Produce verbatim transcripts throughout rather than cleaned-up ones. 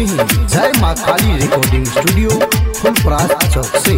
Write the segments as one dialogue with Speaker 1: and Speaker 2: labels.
Speaker 1: सिंह जय माँ Kali recording studio Phulparas चौक से।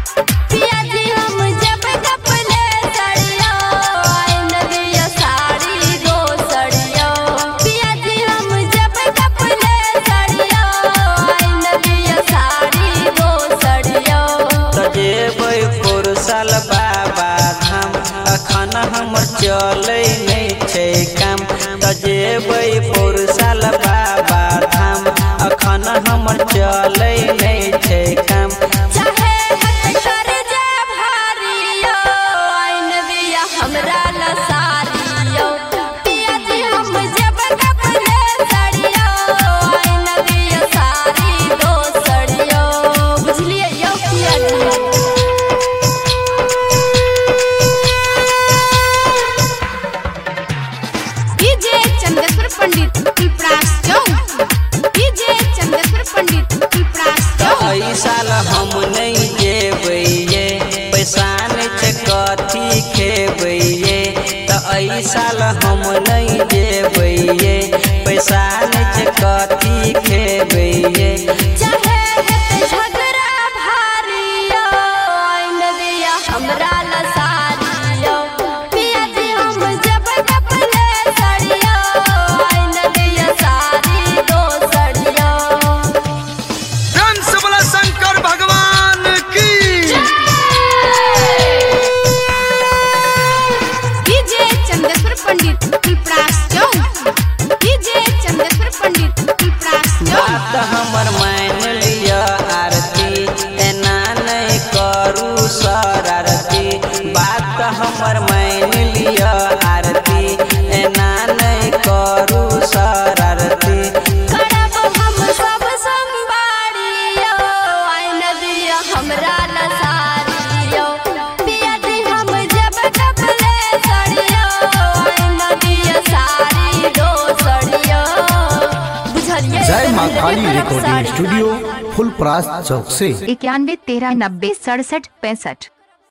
Speaker 2: बाबा धाम अखन हमर चले नहीं छे काम तजेबै पुरसाल बाबा धाम अखन हमर चले नहीं छे काम।
Speaker 3: चाहे कर जा भारियो आइन दिया हमरा लसारियो पिया जी हम जब कपले सड़ियो आइन दिया सारी दो सड़ियो बुझलिए यो पिया जी।
Speaker 2: साल हम नहीं जेबै ये पैसान छे कथी खेबै ये तो ऐ साल हम नहीं जेबै ये पैसान छे कथी खेबै ये।
Speaker 3: चाहे झगड़ा भारियो आइन दिया हमरा लसारियो पिया जी हम जब कपले सड़ियो आइन दिया सारी दो सड़ियो।
Speaker 1: शंकर भगवान की
Speaker 3: डीजे चंदेश्वर पंडित फुलपरास चौक डीजे चंदेश्वर पंडित फुलपरास चौक।
Speaker 2: बात हमर मान लिया आरती एना नहीं करू शरारती बात हमर मान लिया आरती एना नहीं करू शरारती।
Speaker 3: हमरा लसारियो पिया जी हम जब कपले सड़ियो आइन दिया सारी दो सड़ियो बुझलिए।
Speaker 1: जय माँ काली रिकॉर्डिंग स्टूडियो फुलपरास चौक से।
Speaker 4: इक्यानवे तेरह नब्बे सड़सठ पैंसठ।